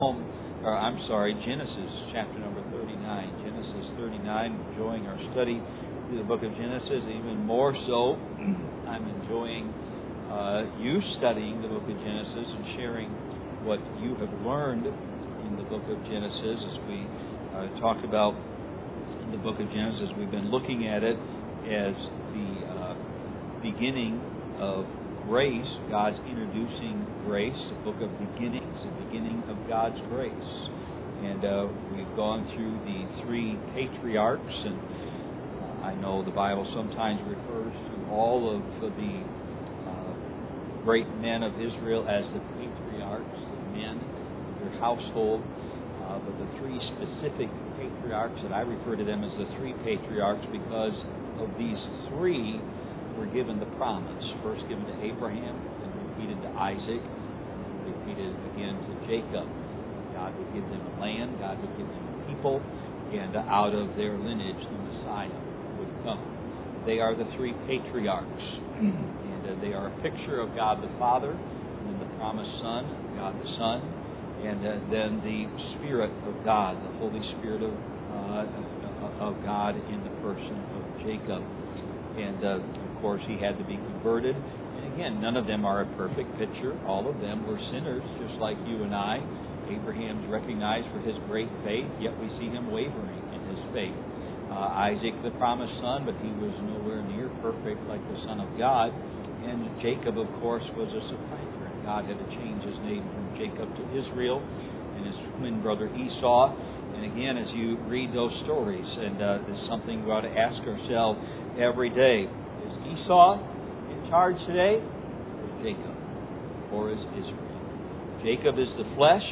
Genesis chapter number 39. Genesis 39, enjoying our study through the book of Genesis. Even more so, I'm enjoying you studying the book of Genesis and sharing what you have learned in the book of Genesis. As we talk about in the book of Genesis, we've been looking at it as the beginning of grace, God's introducing grace, the book of beginnings, the beginning of God's grace. And we've gone through the three patriarchs, and I know the Bible sometimes refers to all of the great men of Israel as the patriarchs, the men of their household, but the three specific patriarchs, that I refer to them as the three patriarchs because of these three were given the promise. First given to Abraham, then repeated to Isaac, and then repeated again to Jacob. God would give them a land, God would give them a people, and out of their lineage the Messiah would come. They are the three patriarchs, and they are a picture of God the Father, and then the promised Son, God the Son, and then the Spirit of God, the Holy Spirit of God in the person of Jacob. And of course, he had to be converted. And again, none of them are a perfect picture. All of them were sinners, just like you and I. Abraham's recognized for his great faith, yet we see him wavering in his faith. Isaac, the promised son, but he was nowhere near perfect like the Son of God. And Jacob, of course, was a supplanter. God had to change his name from Jacob to Israel, and his twin brother Esau. And again, as you read those stories, and there's something we ought to ask ourselves every day. Is Esau in charge today, or Jacob, or is Israel? Jacob is the flesh,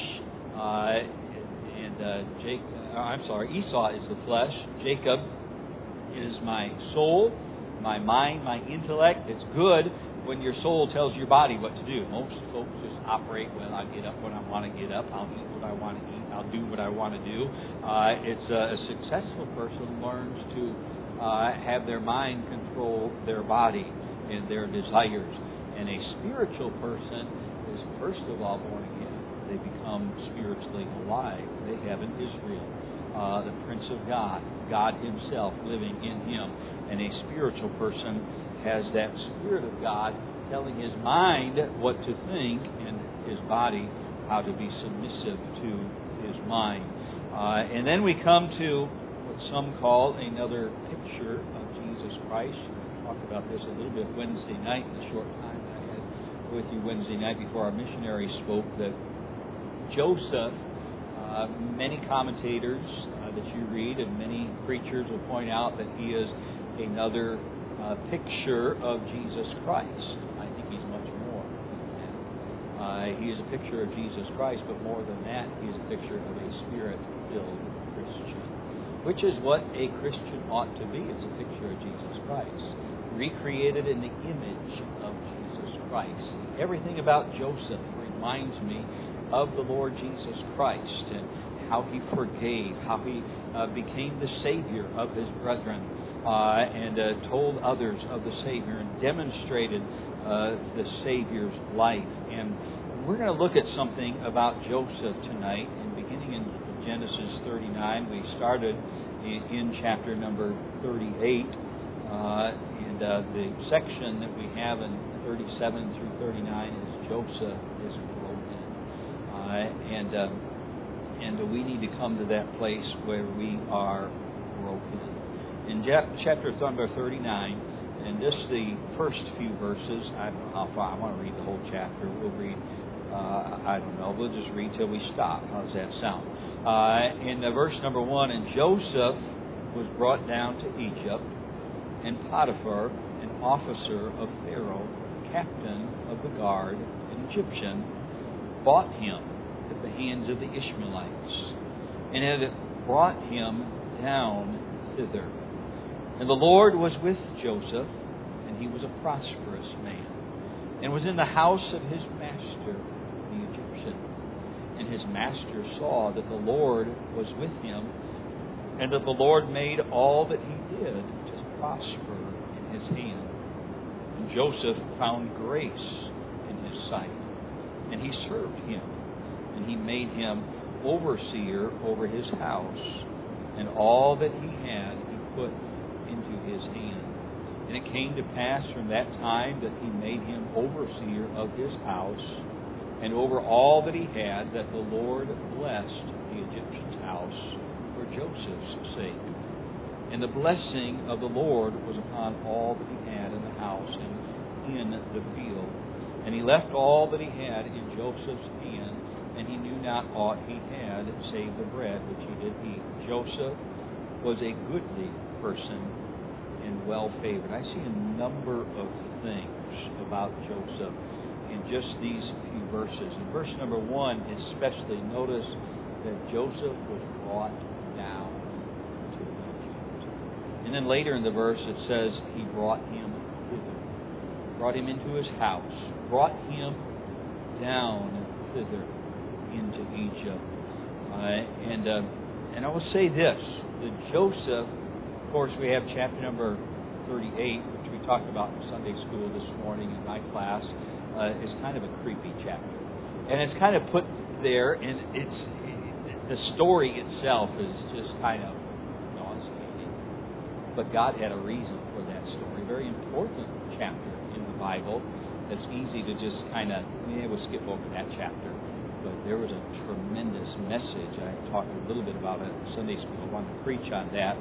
Esau is the flesh. Jacob is my soul, my mind, my intellect. It's good when your soul tells your body what to do. Most folks just operate, well, I get up when I want to get up, I'll eat what I want to eat, I'll do what I want to do. It's a successful person learns to have their mind control their body and their desires. And a spiritual person is first of all born again. They become spiritually alive. They have an Israel, the Prince of God, God Himself living in him. And a spiritual person has that Spirit of God telling his mind what to think and his body how to be submissive to his mind. And then we come to what some call another picture of Jesus Christ. We talked about this a little bit Wednesday night, in the short time that I had with you Wednesday night before our missionary spoke, that Joseph, many commentators that you read and many preachers will point out that he is another picture of Jesus Christ. I think he's much more than that. He is a picture of Jesus Christ, but more than that, he is a picture of a Spirit-filled Christian, which is what a Christian ought to be. It's a picture of Jesus Christ, recreated in the image of Jesus Christ. Everything about Joseph reminds me of the Lord Jesus Christ and how he forgave, how he became the Savior of his brethren, and told others of the Savior and demonstrated the Savior's life. And we're going to look at something about Joseph tonight. And beginning in Genesis 39, we started in chapter number 38, and the section that we have in 37 through 39 is Joseph is broken. And we need to come to that place where we are broken. In chapter number 39, and just the first few verses, I don't know how far, I want to read the whole chapter. We'll read, we'll just read till we stop. How does that sound? In verse number 1, and Joseph was brought down to Egypt, and Potiphar, an officer of Pharaoh, captain of the guard, an Egyptian, bought him at the hands of the Ishmaelites, and had brought him down thither. And the Lord was with Joseph, and he was a prosperous man, and was in the house of his master, the Egyptian. And his master saw that the Lord was with him, and that the Lord made all that he did to prosper in his hand. And Joseph found grace in his sight, and he served him. and he made him overseer over his house, and all that he had he put into his hand. And it came to pass from that time that he made him overseer of his house, and over all that he had, that the Lord blessed the Egyptian's house for Joseph's sake. And the blessing of the Lord was upon all that he had in the house and in the field. And he left all that he had in Joseph's hand, and he knew not aught he had save the bread which he did eat. Joseph was a goodly person and well favored. I see a number of things about Joseph in just these few verses. In verse number 1 especially, notice that Joseph was brought down to Egypt. And then later in the verse it says he brought him thither, brought him into his house, brought him down thither into Egypt. And I will say this, that Joseph, of course we have chapter number 38, which we talked about in Sunday school this morning in my class, is kind of a creepy chapter. And it's kind of put there, and the story itself is just kind of nauseating. But God had a reason for that story. Very important chapter in the Bible. It's easy to just kind of, we'll skip over that chapter. But there was a tremendous message. I talked a little bit about it in Sunday school. I wanted to preach on that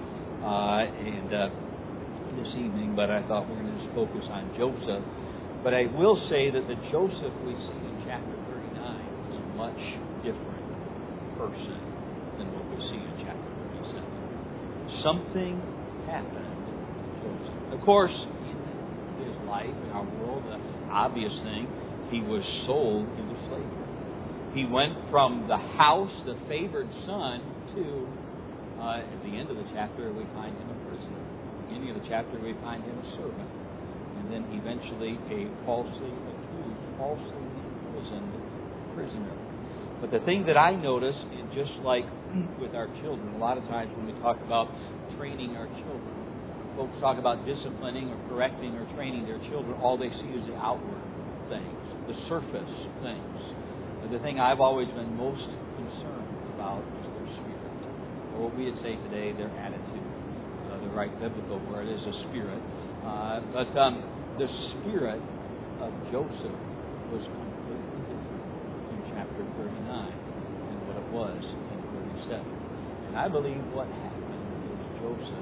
this evening, but I thought we're going to just focus on Joseph. But I will say that the Joseph we see in chapter 39 is a much different person than what we see in chapter 37. Something happened to Joseph. Of course, in his life, in our world, the obvious thing, he was sold into slavery. He went from the house, the favored son, to, at the end of the chapter, we find him a prisoner. At the beginning of the chapter, we find him a servant. And then eventually a falsely accused, falsely imprisoned prisoner. But the thing that I notice, and just like with our children, a lot of times when we talk about training our children, folks talk about disciplining or correcting or training their children, all they see is the outward things, the surface things. But the thing I've always been most concerned about is their spirit. Or what we would say today, their attitude. The right biblical word is a spirit. But the spirit of Joseph was completely different in chapter 39 than what it was in 37. And I believe what happened is Joseph,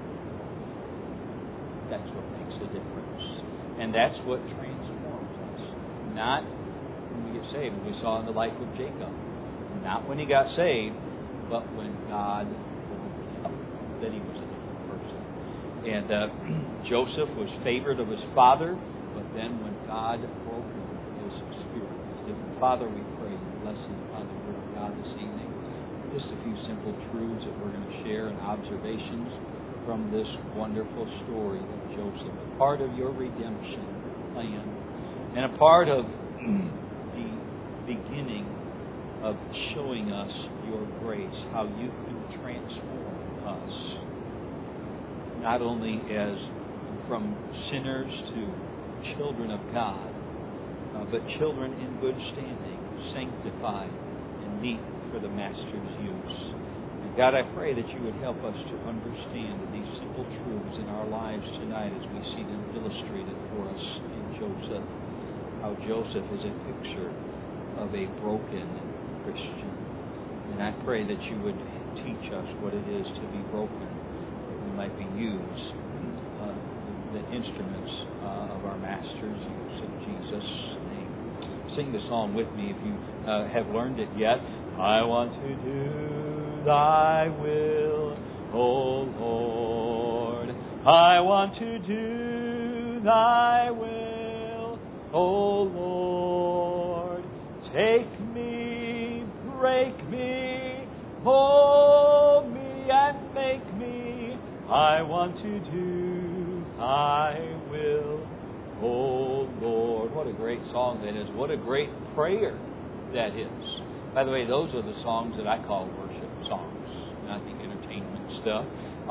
that's what makes a difference. And that's what transforms us. Not when we get saved, as we saw in the life of Jacob. Not when he got saved, but when God told him that he was a different person. And Joseph was favored of his father, but then when God broke him, his spirit was different. Father, we pray your blessing upon the Word of God this evening. Just a few simple truths that we're going to share and observations from this wonderful story of Joseph, a part of your redemption plan, and a part of the beginning of showing us your grace, how you can transform us, not only as from sinners to children of God, but children in good standing, sanctified and meet for the Master's use. And God, I pray that you would help us to understand these simple truths in our lives tonight as we see them illustrated for us in Joseph. How Joseph is a picture of a broken Christian. And I pray that you would teach us what it is to be broken, that we might be used, the instruments of our Master's use in Jesus' name. Sing the song with me if you have learned it yet. I want to do thy will, O Lord. I want to do thy will, O Lord. Take me, break me, mold me and make me. I want to do thy will, O Lord. What a great song that is. What a great prayer that is. By the way, those are the songs that I call worship songs, not the entertainment stuff.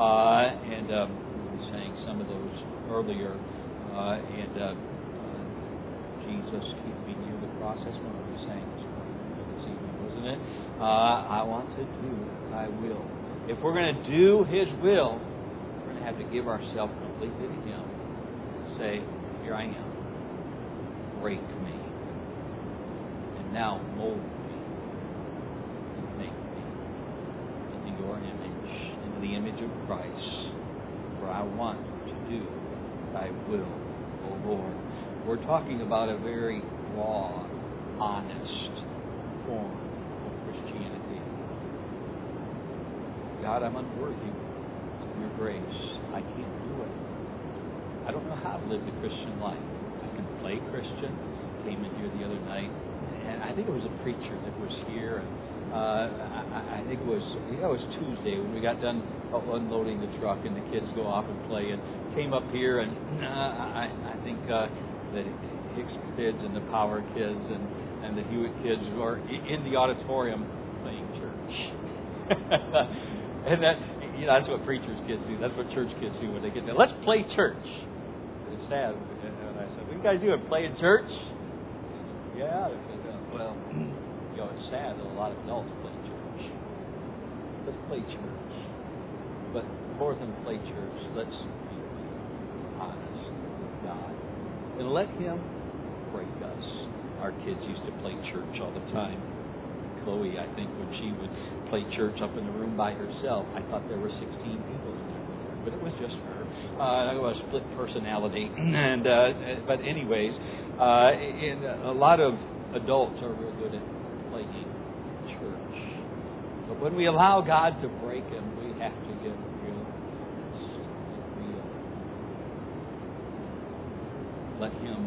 We sang some of those earlier. Jesus, keep me near the cross. That's one we sang this evening, was it? I want to do Thy will. If we're going to do His will, we're going to have to give ourselves completely to Him. Say, here I am. Break me. And now mold me. And make me into Your image, into the image of Christ. For I want to do Thy will, O Lord. We're talking about a very raw, honest form of Christianity. God, I'm unworthy of Your grace. I can't do it. I don't know how to live the Christian life. I can play Christian. Came in here the other night, and I think it was a preacher that was here. And I think it was Tuesday when we got done unloading the truck, and the kids go off and play. And came up here, and I think the Hicks kids and the Power kids and the Hewitt kids were in the auditorium playing church. And that's what preachers' kids do. That's what church kids do when they get there. Let's play church. It's sad. And I said, "What are you guys doing? Playing church?" Yeah. Well, it's sad that a lot of adults play church. Let's play church. But more than play church, let's be honest with God. And let Him break us. Our kids used to play church all the time. Chloe, I think, when she would play church up in the room by herself, I thought there were 16 people in there with her, but it was just her. It was split personality. And but anyways, a lot of adults are real good at playing church. But when we allow God to break Him, we have to get real. Let Him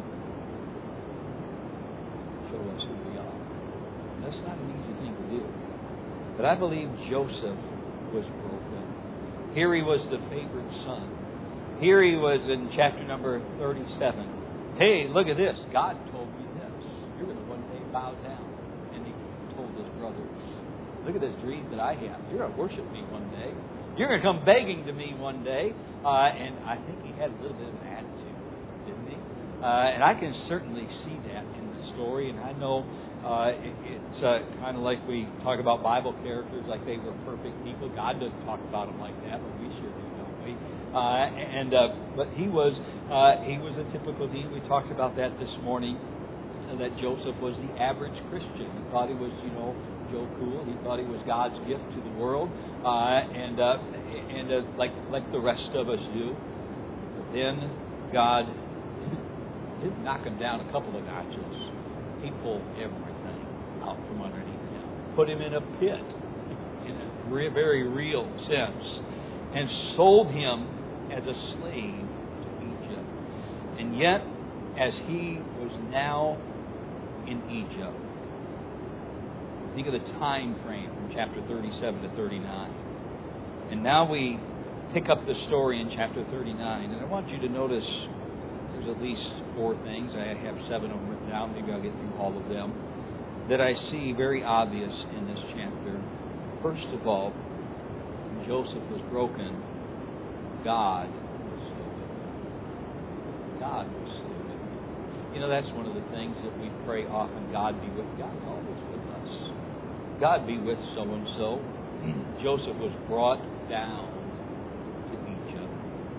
show us who we are. That's not an easy thing to do. But I believe Joseph was broken. Here he was the favored son. Here he was in chapter number 37. Hey, look at this. God told me this. You're going to one day bow down. And he told his brothers, look at this dream that I have. You're going to worship me one day. You're going to come begging to me one day. And I think he had a little bit of an attitude, didn't he? And I can certainly see that in the story. And I know it's kind of like we talk about Bible characters like they were perfect people. God doesn't talk about them like that, but we sure do, don't we? But he was a typical dean. We talked about that this morning. That Joseph was the average Christian. He thought he was, Joe Cool. He thought he was God's gift to the world, like the rest of us do. But then God did knock him down a couple of notches. He pulled everything out from underneath him, put him in a pit, in a very real sense, and sold him as a slave to Egypt. And yet, as he was now in Egypt, think of the time frame from chapter 37 to 39. And now we pick up the story in chapter 39. And I want you to notice there's at least 4 things. I have 7 of them written down. Maybe I'll get through all of them. That I see very obvious in this chapter. First of all, when Joseph was broken, God was still with him. God was still with him. That's one of the things that we pray often. God be with. God's always with us. God be with so-and-so. Joseph was brought down to Egypt.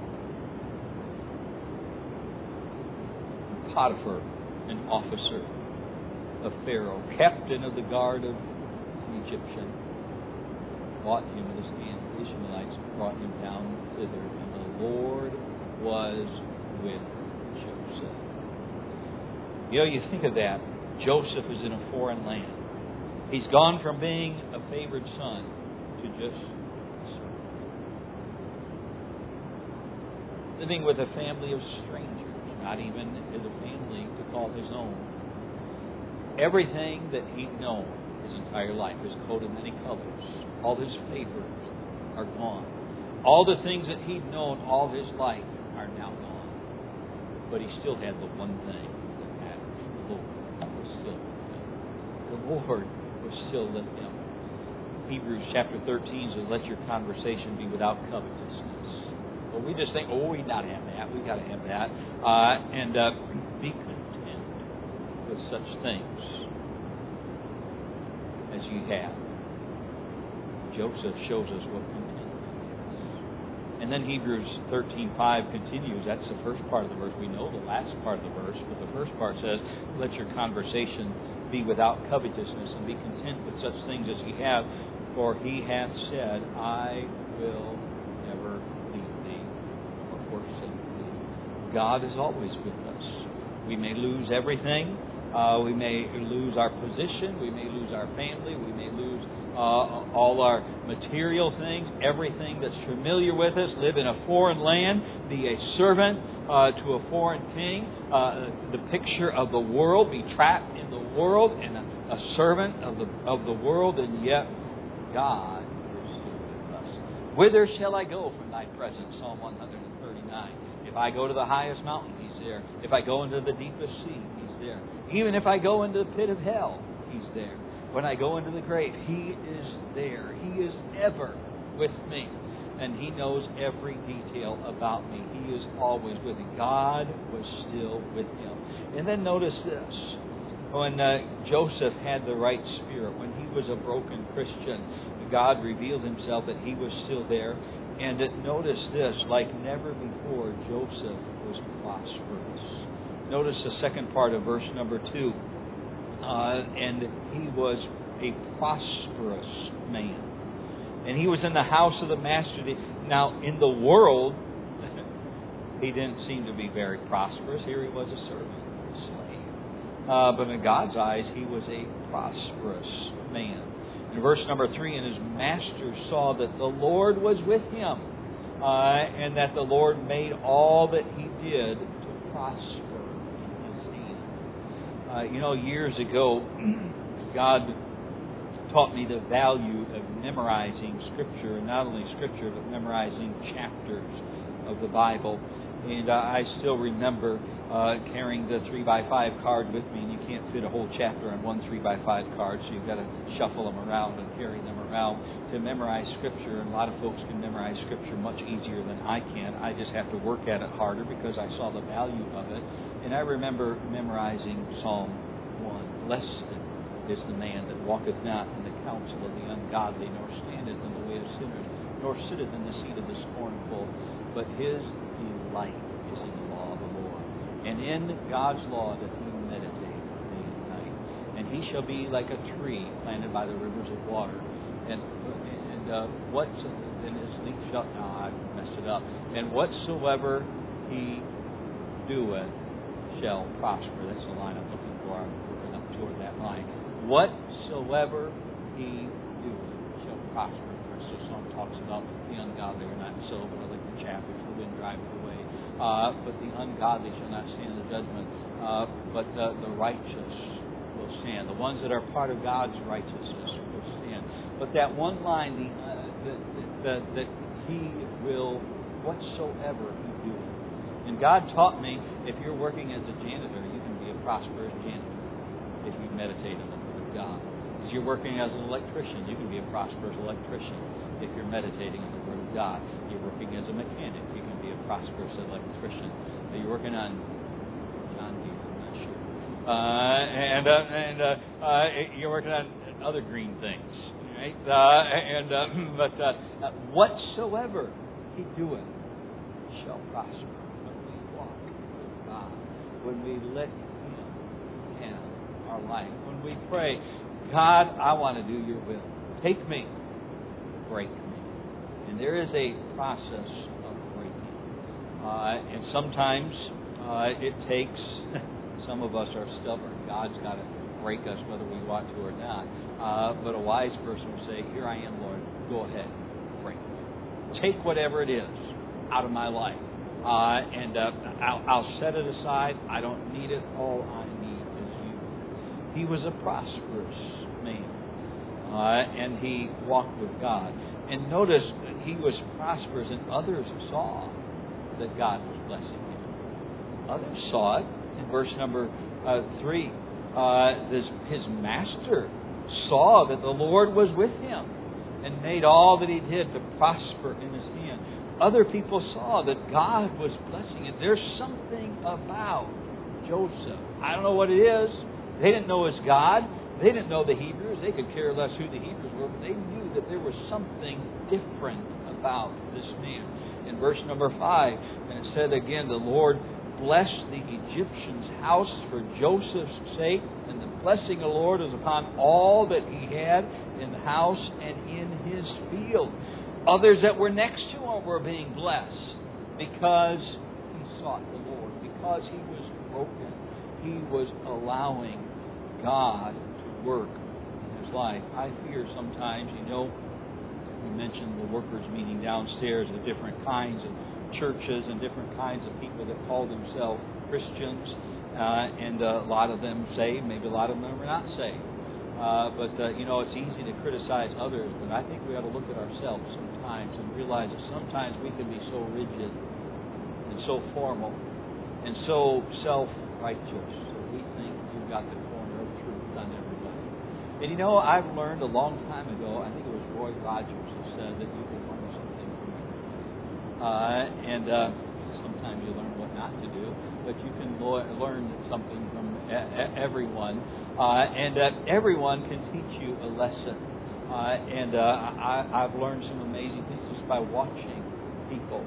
Potiphar, an officer of Pharaoh, captain of the guard of the Egyptian, bought him with his hand. The Ishmaelites brought him down thither, and the Lord was with Joseph. You think of that. Joseph is in a foreign land. He's gone from being a favored son to just a servant. Living with a family of strangers, not even as a family to call his own. Everything that he'd known his entire life, his coat of many colors, all his favors are gone. All the things that he'd known all his life are now gone. But he still had the one thing that matters. The Lord was still with him. The Lord was still with him. Hebrews chapter 13 says, let your conversation be without covetousness. Well, we just think, we got to have that. We got to have that. And be content with such things as as ye have. Joseph shows us what content is. And then Hebrews 13:5 continues. That's the first part of the verse. We know the last part of the verse, but the first part says, let your conversation be without covetousness, and be content with such things as ye have, for he hath said, I will never leave thee or forsake thee. God is always with us. We may lose everything. We may lose our position. We may lose our family. We may lose all our material things, everything that's familiar with us, live in a foreign land, be a servant to a foreign king, the picture of the world, be trapped in the world and a servant of the world, and yet God is still with us. Whither shall I go from thy presence? Psalm 139. If I go to the highest mountain, He's there. If I go into the deepest sea, He's there. Even if I go into the pit of hell, He's there. When I go into the grave, He is there. He is ever with me. And He knows every detail about me. He is always with me. God was still with him. And then notice this. When Joseph had the right spirit, when he was a broken Christian, God revealed Himself that He was still there. And notice this, like never before, Joseph was prosperous. Notice the second part of verse number 2. And he was a prosperous man. And he was in the house of the master. Now, in the world, he didn't seem to be very prosperous. Here he was a servant, a slave. But in God's eyes, he was a prosperous man. In verse number 3, and his master saw that the Lord was with him, and that the Lord made all that he did to prosper. Years ago, God taught me the value of memorizing Scripture, and not only Scripture, but memorizing chapters of the Bible. And I still remember carrying the 3x5 card with me, and you can't fit a whole chapter on one 3x5 card, so you've got to shuffle them around and carry them around to memorize Scripture. And a lot of folks can memorize Scripture much easier than I can. I just have to work at it harder because I saw the value of it. And I remember memorizing Psalm 1. Blessed is the man that walketh not in the counsel of the ungodly, nor standeth in the way of sinners, nor sitteth in the seat of the scornful, but his delight is in the law of the Lord. And in God's law doth he meditate day and night. And he shall be like a tree planted by the rivers of water. And his leaf shall... I messed it up. And whatsoever he doeth shall prosper. That's the line I'm looking for. I'm working up toward that line. Whatsoever he doeth shall prosper. The rest of the song talks about the ungodly are not so, but are like the chaff which the wind driveth away. But the ungodly shall not stand in the judgment, but the righteous will stand. The ones that are part of God's righteousness will stand. But that one line, that he will, whatsoever he doeth. And God taught me, if you're working as a janitor, you can be a prosperous janitor if you meditate on the Word of God. If you're working as an electrician, you can be a prosperous electrician if you're meditating on the Word of God. If you're working as a mechanic, you can be a prosperous electrician. If you're working on John Deere, I'm not sure. You're working on other green things, right? But whatsoever he doeth shall prosper. When we let Him have our life. When we pray, God, I want to do your will. Take me. Break me. And there is a process of breaking. And sometimes it takes, some of us are stubborn. God's got to break us whether we want to or not. But a wise person will say, here I am, Lord. Go ahead. Break me. Take whatever it is out of my life. And I'll set it aside. I don't need it. All I need is you. He was a prosperous man. And he walked with God. And notice that he was prosperous, and others saw that God was blessing him. Others saw it. In verse number 3, his master saw that the Lord was with him and made all that he did to prosper in his hand. Other people saw that God was blessing it. There's something about Joseph. I don't know what it is. They didn't know his God. They didn't know the Hebrews. They could care less who the Hebrews were, but they knew that there was something different about this man. In verse number 5, and it said again, the Lord blessed the Egyptian's house for Joseph's sake, and the blessing of the Lord was upon all that he had in the house and in his field. Others that were next to him were being blessed because he sought the Lord, because he was broken. He was allowing God to work in his life. I fear sometimes, we mentioned the workers meeting downstairs of different kinds of churches and different kinds of people that call themselves Christians, and a lot of them saved, maybe a lot of them are not saved. But it's easy to criticize others, but I think we ought to look at ourselves sometimes and realize that sometimes we can be so rigid and so formal and so self-righteous that we think we've got the corner of truth on everybody. And I've learned a long time ago, I think it was Roy Rogers who said that you can learn something from everybody. And sometimes you learn what not to do, but you can learn something from everyone. And everyone can teach you a lesson. I've learned some amazing things just by watching people.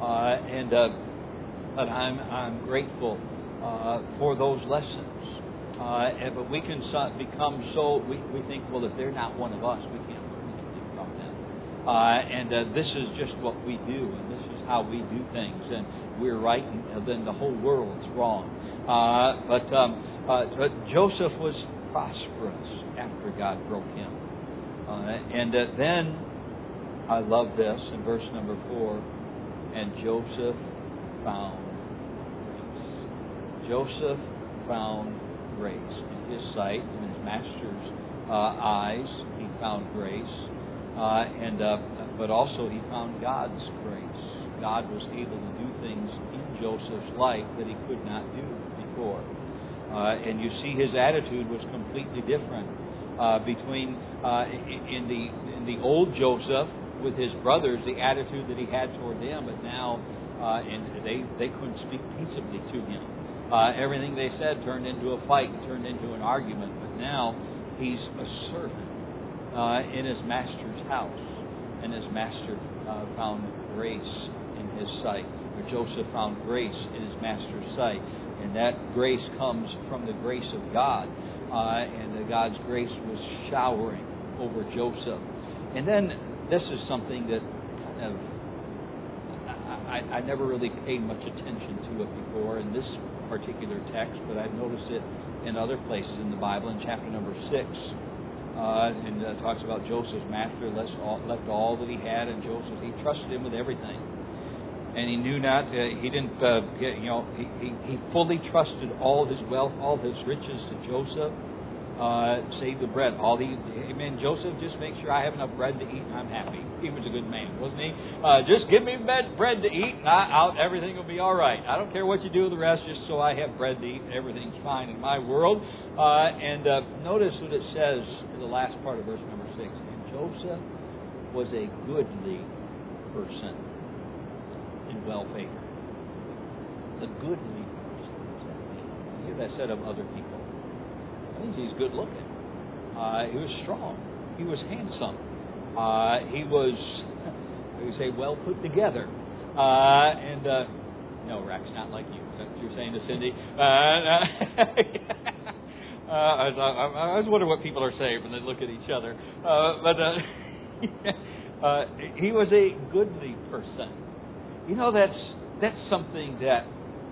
But I'm grateful for those lessons. But we can become we think, well, if they're not one of us, we can't learn anything from them. This is just what we do, and this is how we do things, and we're right, and then the whole world's wrong. But Joseph was prosperous after God broke him. Then, I love this, in verse number 4, and Joseph found grace. Joseph found grace in his sight, in his master's eyes. He found grace, but also he found God's grace. God was able to do things in Joseph's life that he could not do before, and you see his attitude was completely different between in the old Joseph with his brothers, the attitude that he had toward them, but now they couldn't speak peaceably to him. Everything they said turned into a fight, turned into an argument. But now he's a servant in his master's house, and his master found grace in his sight. Or Joseph found grace in his master's sight, and that grace comes from the grace of God, and God's grace was showering over Joseph. And then this is something that kind of I never really paid much attention to it before in this particular text, but I've noticed it in other places in the Bible. In chapter number 6, and it talks about Joseph's master left all that he had, and Joseph, he trusted him with everything, and he knew not. He didn't he fully trusted all his wealth, all his riches to Joseph, save the bread. Amen. Joseph, just make sure I have enough bread to eat, and I'm happy. He was a good man, wasn't he? Just give me bread to eat, and everything will be all right. I don't care what you do with the rest, just so I have bread to eat, and everything's fine in my world. Notice what it says in the last part of verse number 6. And Joseph was a goodly person and well-favored. A goodly person. I hear that said of other people. I think he's good looking. He was strong. He was handsome. He was, we say, well put together. No, Rex, not like you. Is that what you're saying to Cindy? I was wondering what people are saying when they look at each other. He was a goodly person. That's something that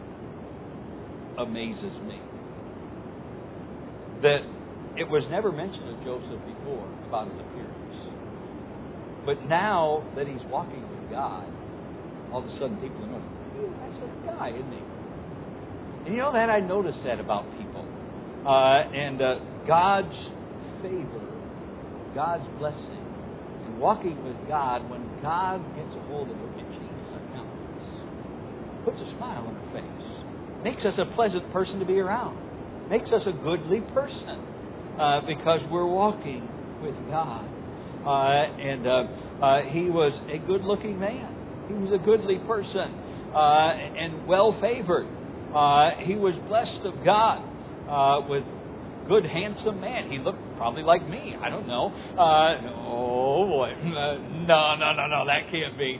amazes me. That it was never mentioned of Joseph before about his appearance. But now that he's walking with God, all of a sudden people are noticing, that's a guy, isn't he? And that I noticed that about people. God's favor, God's blessing, and walking with God, when God gets a hold of it, it changes our countenance. Puts a smile on our face. Makes us a pleasant person to be around. Makes us a goodly person because we're walking with God. He was a good-looking man. He was a goodly person and well-favored. He was blessed of God with good, handsome man. He looked probably like me. I don't know. Oh boy, no, that can't be.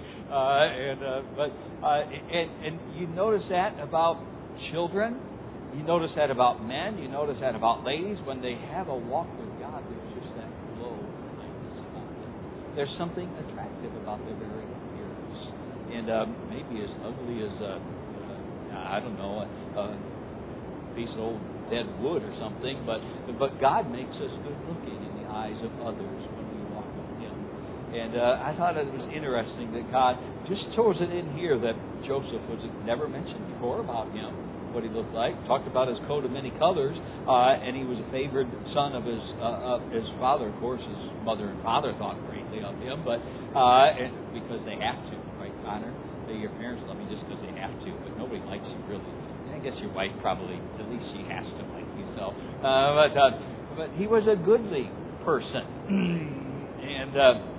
And you notice that about children. You notice that about men. You notice that about ladies. When they have a walk with God, there's just that glow kindness about them. There's something attractive about their very appearance. And maybe as ugly as I don't know, a piece of old dead wood or something, but God makes us good looking in the eyes of others when we walk with Him. And I thought it was interesting that God just throws it in here that Joseph was never mentioned before about him, what he looked like. Talked about his coat of many colors, and he was a favored son of his father. Of course, his mother and father thought greatly of him, but because they have to, right, Connor? Your parents love you just because they have to, but nobody likes you really. I guess your wife probably, at least she has to like you. So, but he was a goodly person, and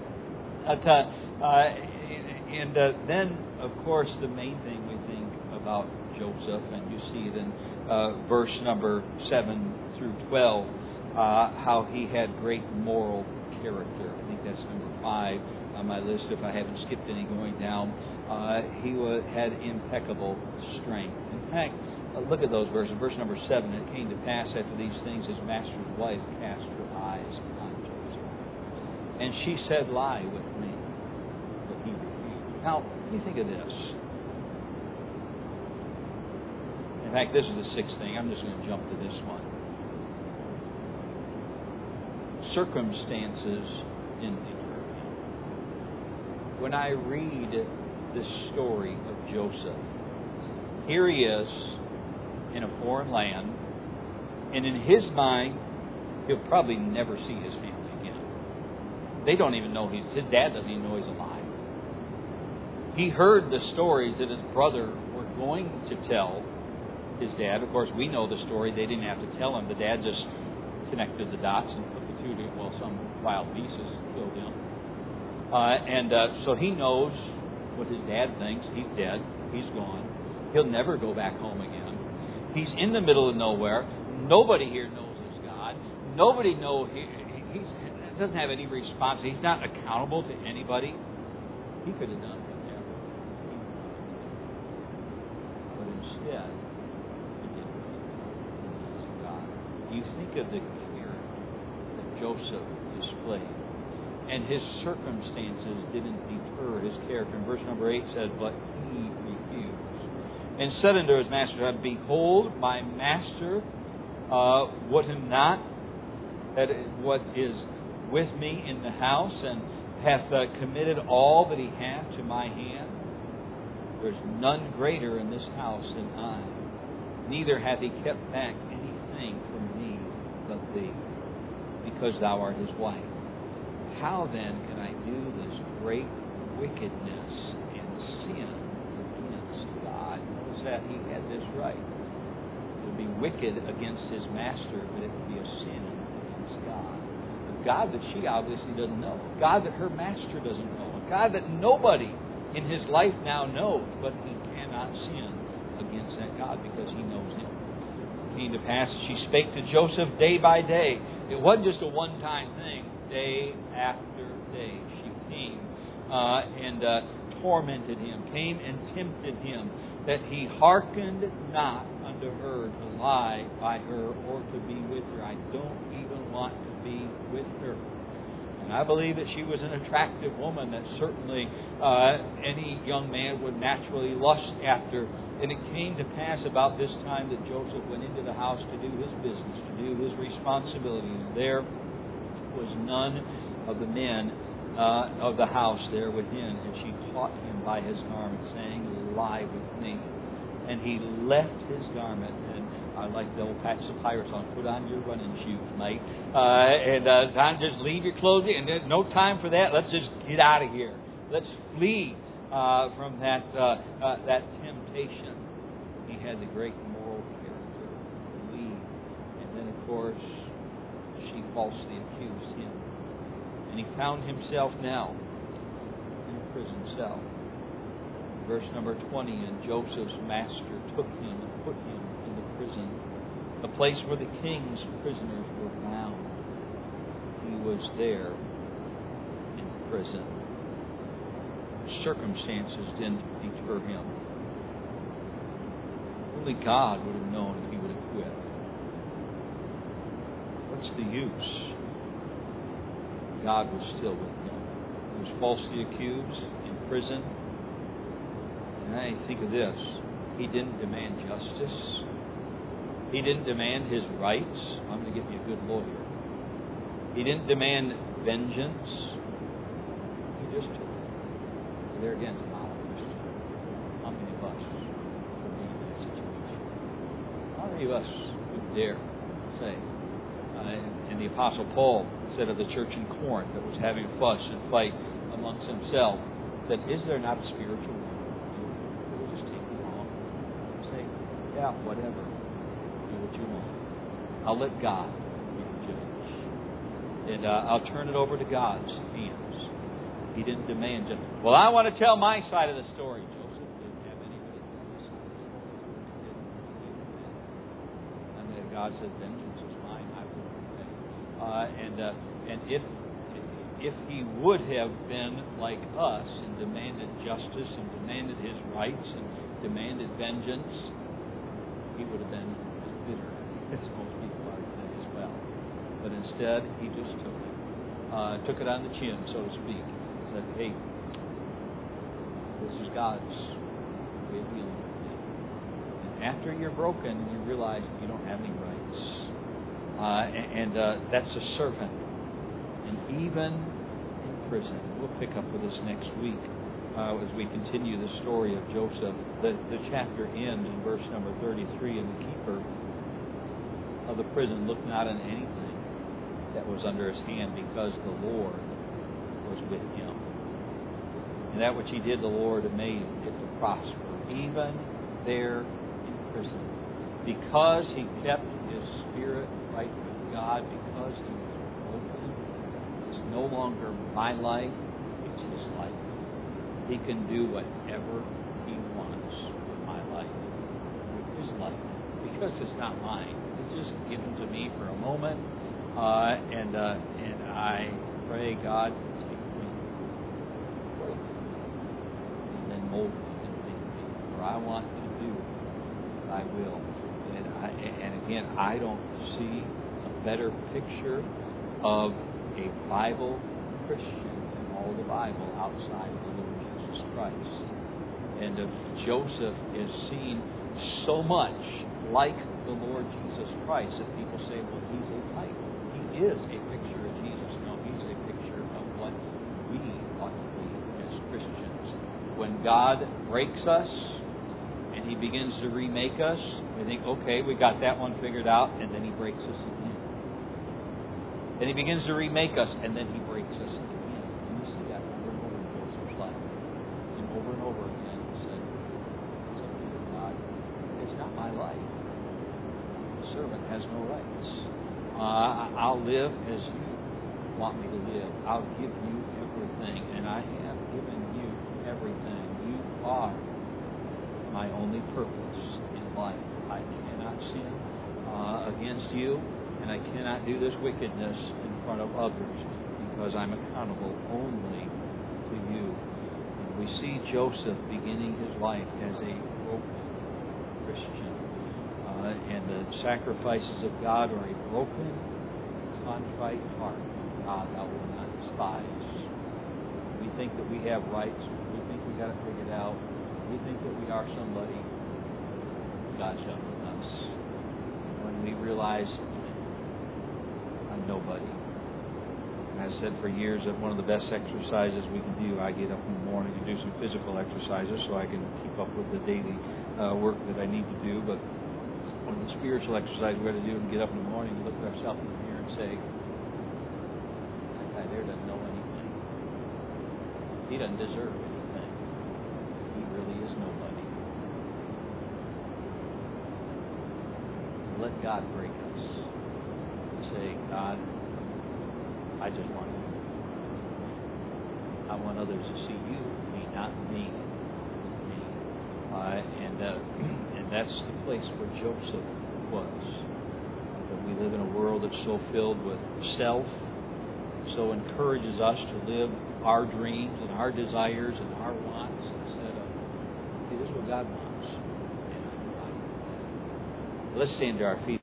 then of course the main thing we think about Joseph, and you see it in verse number 7 through 12, how he had great moral character. I think that's number 5 on my list. If I haven't skipped any going down. He had impeccable strength. In fact, look at those verses. Verse number 7, it came to pass after these things, his master's wife cast her eyes on Joseph. And she said, lie with me. But he refused. Now, what do you think of this? In fact, this is the 6th thing. I'm just going to jump to this one. Circumstances didn't deter him. When I read this story of Joseph, here he is in a foreign land, and in his mind, he'll probably never see his family again. They don't even know his dad doesn't even know he's alive. He heard the stories that his brother were going to tell his dad. Of course, we know the story. They didn't have to tell him. The dad just connected the dots and put the two together. Well, some wild beasts killed him. So he knows what his dad thinks. He's dead. He's gone. He'll never go back home again. He's in the middle of nowhere. Nobody here knows his God. Nobody knows. He doesn't have any response. He's not accountable to anybody. He could have done whatever he wanted. But instead, he didn't please God. You think of the care that Joseph displayed. And his circumstances didn't deter his character. And verse number 8 says, but he refused. And said unto his master, behold, my master would not that what is with me in the house, and hath committed all that he hath to my hand. There's none greater in this house than I. Neither hath he kept back anything from me but thee, because thou art his wife. How then can I do this great wickedness and sin against God? Notice that he had this right. It would be wicked against his master, but it would be a sin against God. A God that she obviously doesn't know. A God that her master doesn't know. A God that nobody in his life now knows, but he cannot sin against that God because he knows him. It came to pass, she spake to Joseph day by day. It wasn't just a one-time thing. Day after day she came and tormented him, came and tempted him, that he hearkened not unto her to lie by her or to be with her. I don't even want to be with her. And I believe that she was an attractive woman that certainly any young man would naturally lust after. And it came to pass about this time that Joseph went into the house to do his business, to do his responsibility. And there was none of the men of the house there within, and she caught him by his garment, saying, lie with me. And he left his garment, and I like the old Patch the Pirate song, put on your running shoes, mate. Time just leave your clothes, and there's no time for that. Let's just get out of here. Let's flee from that temptation. He had the great moral character to leave. And then, of course, she falsely accused him. And he found himself now in a prison cell. Verse number 20, and Joseph's master took him and put him in the prison the place where the king's prisoners were bound. He was there in prison. Circumstances didn't deter him. Only God would have known if he would have quit. What's the use? God was still with him. He was falsely accused, in prison. And I think of this. He didn't demand justice. He didn't demand his rights. I'm going to get you a good lawyer. He didn't demand vengeance. He just took it. There again, how many of us would be in that situation? How many of us would dare say, and the Apostle Paul said of the church in Corinth that was having a fuss and fight amongst himself, that is there not a spiritual one? It will just take you long. Say, yeah, whatever. Do what you want. I'll let God be the judge. And I'll turn it over to God's hands. He didn't demand just, well, I want to tell my side of the story. Joseph didn't have anybody to tell his side. And then God said, vengeance is mine, I will repay. And if he would have been like us and demanded justice and demanded his rights and demanded vengeance, he would have been as bitter as most people are today as well. But instead, he just took it on the chin, so to speak. Said, hey, this is God's way of dealing with me. And after you're broken, you realize you don't have any rights. And that's a servant. And even in prison, we'll pick up with this next week as we continue the story of Joseph. The chapter ends in verse number 33, and the keeper of the prison looked not on anything that was under his hand, because the Lord was with him. And that which he did, the Lord made it to prosper, even there in prison. Because he kept his spirit right with God, because he was broken, it's no longer my life, it's his life. He can do whatever he wants with my life, with his life, because it's not mine. It's just given to me for a moment, and I pray, God, mold me and make me, for I want to do thy will. And again, I don't see a better picture of a Bible Christian in all the Bible outside of the Lord Jesus Christ. And Joseph is seen so much like the Lord Jesus Christ that people say, well, he's a type. He is a picture of Jesus. No, he's a picture of what we ought to be as Christians. When God breaks us and he begins to remake us, we think, okay, we got that one figured out, and then he breaks us again. Then he begins to remake us, and then he breaks us again. And you see that over and over in Joseph's life. And over again he said, God, it's not my life. The servant has no rights. I'll live as you want me to live. I'll give you everything, and I have given you everything. You are my only purpose in life. I cannot sin against you, and I cannot do this wickedness in front of others, because I'm accountable only to you. And we see Joseph beginning his life as a broken Christian, and the sacrifices of God are a broken, contrite heart. God, thou wilt not despise. We think that we have rights. We think we got it figured out. We think that we are somebody. God's done with us. When we realize I'm nobody. And I said for years that one of the best exercises we can do, I get up in the morning and do some physical exercises so I can keep up with the daily work that I need to do. But one of the spiritual exercises we got to do is get up in the morning and look at ourselves in the mirror and say, that guy there doesn't know anything. He doesn't deserve anything. He really is nobody. Let God break us. Say, God, I just want you. I want others to see you, me, not me. And that's the place where Joseph was. We live in a world that's so filled with self, so encourages us to live our dreams and our desires and our wants instead of, hey, this is what God wants. Let's stand to our feet.